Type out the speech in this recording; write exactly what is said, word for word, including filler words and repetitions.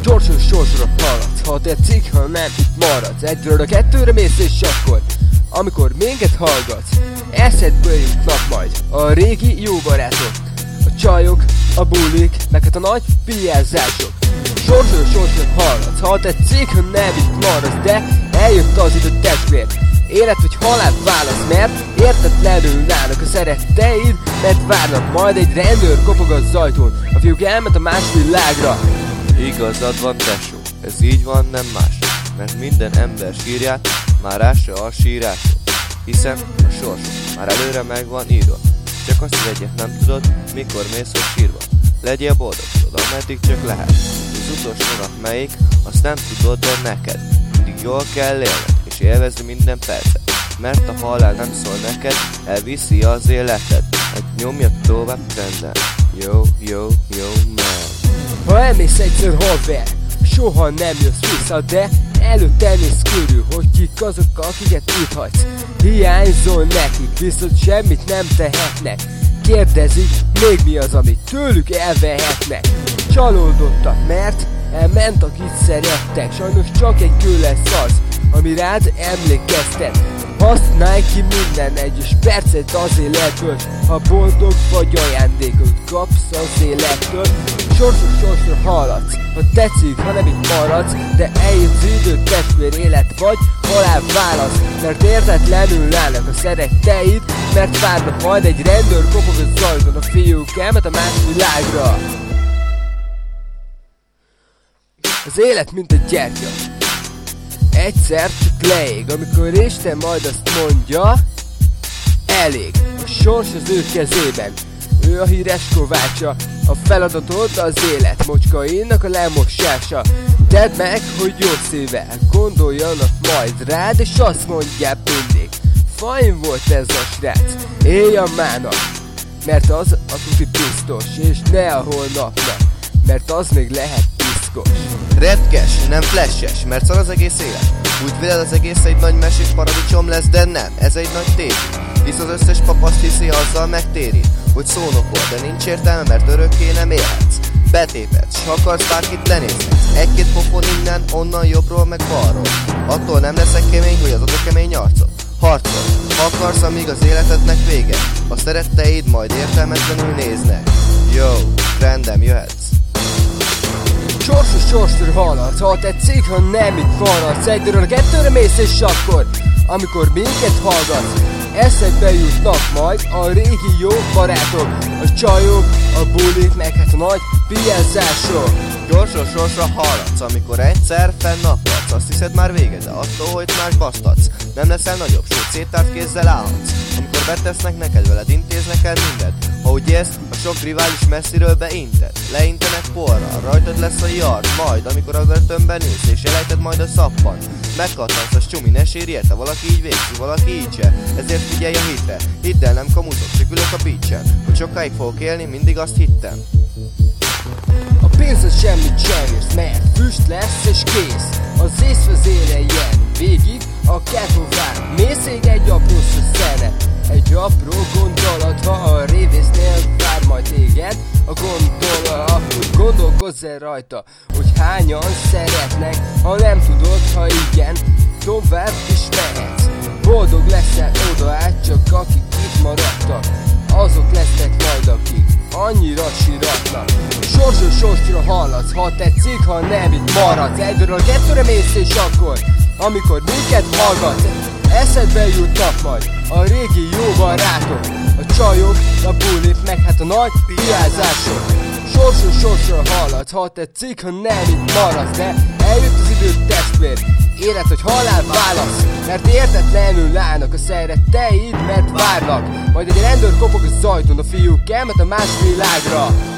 Gyorsan sorsra haladsz, ha tetszik, ha nem, itt maradsz. Egyről a kettőre mész és akkor, amikor minket hallgatsz, eszedbe jutnak majd a régi jó barátok, a csajok, a bulik, meg hát a nagy piázások. Sorsra sorsra haladsz, ha tetszik, ha nem, itt maradsz. De eljött az idő, testvér, élet vagy halál válasz, mert értetlenül állnak a szeretteid, mert várnak, majd egy rendőr kopog az ajtón. A fiúk elment a más világra. Igazad van, tesó, ez így van, nem más, mert minden ember sírját már ássa a sírások, hiszen a sorsok már előre meg van írva. Csak azt az egyet nem tudod, mikor mész hogy sírva. Legyél boldog, tudod, ameddig csak lehet. Az utolsó nap melyik, azt nem tudod, de neked mindig jól kell élned, és élvezni minden percet, mert a halál nem szól neked, elviszi az életed, meg nyomja tovább trenden. Yo, yo, yo, man. Ha elmész egyszer haver, soha nem jössz vissza, de előtte nézz körül, hogy kik azok, akiket itt hagysz. Hiányzol nekik, viszont semmit nem tehetnek. Kérdezik, még mi az, amit tőlük elvehetnek. Csalódottak, mert elment, akit szerettek. Sajnos csak egy kő lesz az, ami rád emlékeztet. Használj ki minden egyes percet az életből, ha boldog vagy ajándékot kapsz az élettől. Sorsra sorsra haladsz, ha tetszik, ha nem itt maradsz, de eljött az idő, testvér, élet vagy halál válasz, mert értetlenül állnak a szeretteid, mert várnak, majd egy rendőr kopog a zajton. A fiúk elment a más világra. Az élet mint egy gyertya, egyszer csak leég, amikor Isten majd azt mondja, elég. A sors az ő kezében, ő a híres kovácsa, a feladatod az élet mocskainak a lemosása. Tedd meg, hogy jó szívvel gondoljanak majd rád, és azt mondják mindig, fajn volt ez a srác, élj a mának, mert az a tuti biztos, és ne a holnapnak, mert az még lehet piszkos. Retkes, nem flashes, mert szar az egész élet. Úgy véled, az egész egy nagy mesés paradicsom lesz, de nem, ez egy nagy tévhit. Hisz az összes pap azt hiszi, azzal megtérít, hogy szónokol, de nincs értelme, mert örökké nem élhetsz. Betépedsz, s ha akarsz bárkit lenézhetsz, egy-két pofon innen, onnan, jobbról meg balról. Attól nem leszek kemény, hogy adod a kemény arcot. Harcol, ha akarsz, amíg az életednek vége, a szeretteid majd értelmetlenül néznek. Yo, rendem, jöhetsz. Sorsra sorsra haladsz, ha tetszik, ha nem itt maradsz. Egyről a kettőre mész és akkor, amikor minket hallgatsz, eszedbe jutnak majd a régi jó barátok, a csajok, a bulik, meg hát a nagy piázások. Gyorsan sorsra haladsz, amikor egyszer fennakadsz, azt hiszed már vége, de attól, hogy más basztatsz, nem leszel nagyobb, sőt széttárt kézzel állhatsz. Amikor betesznek neked, veled intéznek el mindent, ha úgy érsz, a sok rivális messziről beinted, leintenek porra, rajtad lesz a yard, majd amikor a börtönben ülsz, és elejted majd a szappant, megkattansz, az csumi, ne sírj érte, valaki így végzi, valaki így se, ezért figyelj a hitre, hidd el, nem kamuzok, csak ülök a beachen, hogy sokáig fogok élni, mindig azt hittem. A pénzed semmit sem érsz, mert füst lesz és kész. Az észvezére ilyen végig a ketovár. Mészég egy apró szene, egy apró gondolat, ha a révésznél vár majd téged a gondolat, akkor gondolkozz el rajta, hogy hányan szeretnek. Ha nem tudod, ha igen, tovább is mehetsz. Boldog leszel oda át, csak akik itt maradtak, azok lesznek majd, akik annyira síratnak. Sorsra sorsra haladsz, ha tetszik, ha nem itt maradsz. Egyről a kettőre mész és akkor, amikor minket hallgatsz, eszedbe jutnak majd a régi jó barátok, a csajok, a bulik, meg hát a nagy piázások. Sorsra sorsra haladsz, ha tetszik, ha nem itt maradsz, de eljött az idő, testvér, élet vagy halál válasz, mert értetlenül állnak a szeretteid, mert várnak, majd egy rendőr kopog az ajtón. A fiúk elment a más világra.